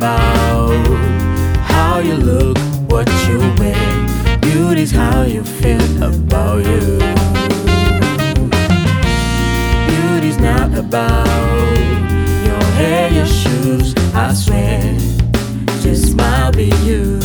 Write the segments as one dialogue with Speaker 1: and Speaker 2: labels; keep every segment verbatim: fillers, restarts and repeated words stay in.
Speaker 1: about how you look, what you wear. Beauty's how you feel about you. Beauty's not about your hair, your shoes, I swear. Just smile, be you.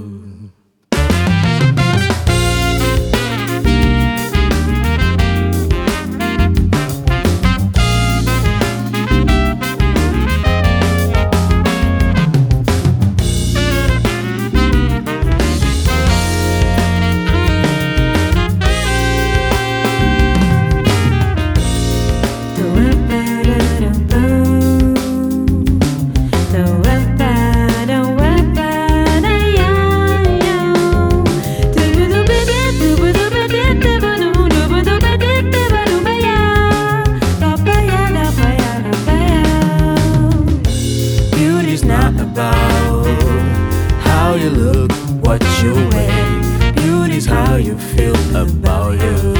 Speaker 1: How you look, what you wear. Beauty's how you feel about you.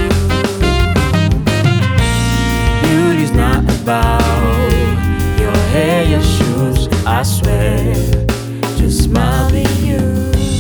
Speaker 1: Beauty's not about your hair, your shoes, I swear. Just smile, be you.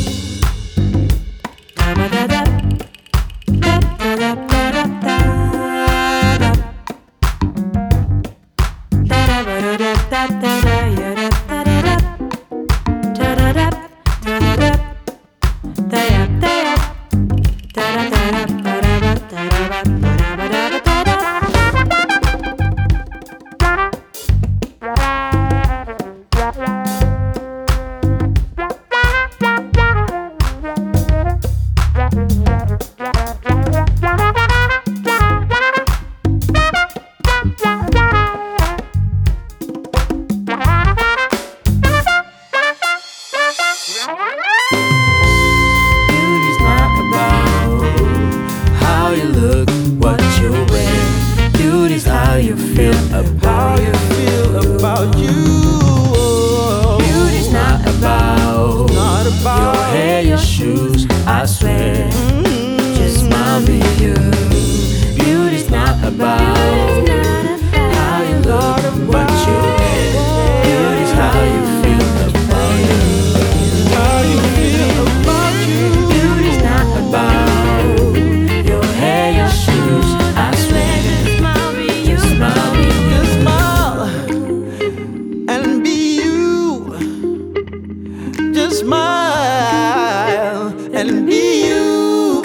Speaker 1: Beauty's not about how you look, what you wear. Beauty's how you feel about you.
Speaker 2: Feel about you.
Speaker 1: Beauty's not about,
Speaker 2: not about
Speaker 1: your hair, your shoes, I swear. Mm-hmm. Just smile, be you. Beauty's not about how you look, what you wear. Beauty's how you feel about you.
Speaker 2: How you feel about you.
Speaker 1: Beauty's not about your hair, your shoes, I swear. Just smile, be you.
Speaker 2: Just smile and be you. Just smile and be you.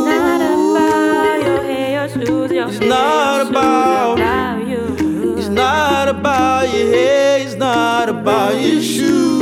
Speaker 3: It's not about your hair, your shoes,
Speaker 2: It's not about. It's not about your hair. It's not about your shoes.